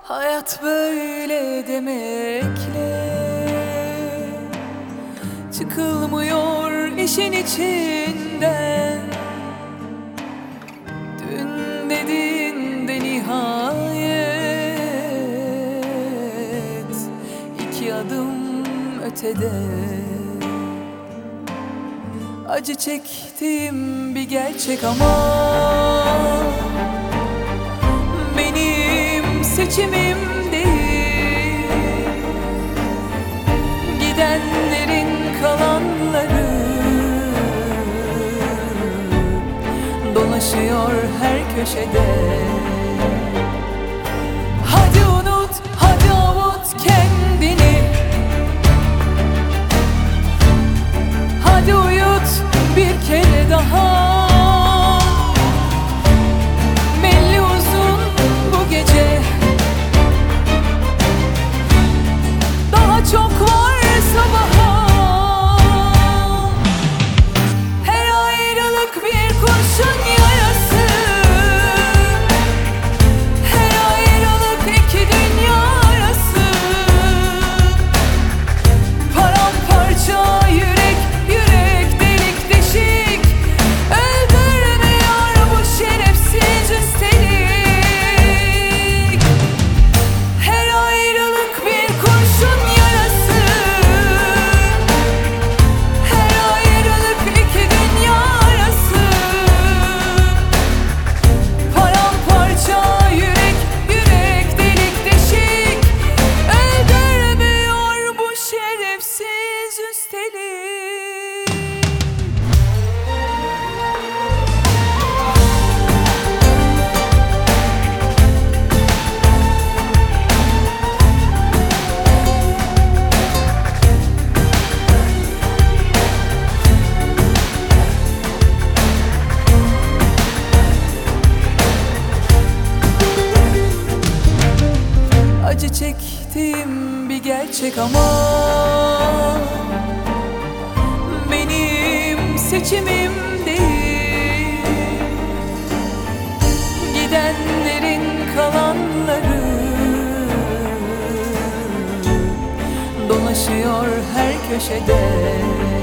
Hayat böyle demekle çıkılmıyor işin içinden. Dün dediğinde nihayet 2 adım ötede. Acı çektiğim bir gerçek ama benim seçimim değil. Gidenlerin kalanları dolaşıyor her köşede. Hadi unut, hadi avut kendini. Hadi uyut bir kere daha. Belli uzun bu gece, daha çok var sabaha. Her ayrılık bir kurşun yarası. Her ayrılık 2 dünya arası. Paramparça yürek, yürek delik deşik. Öldürmüyor bu şerefsiz üstelik. Her ayrılık bir kurşun yarası. Her ayrılık 2 dünya arası. Paramparça yürek, yürek delik deşik. Öldürmüyor bu şerefsiz üstelik. Acı çektiğim bir gerçek ama benim seçimim değil. Gidenlerin kalanları dolaşıyor her köşede.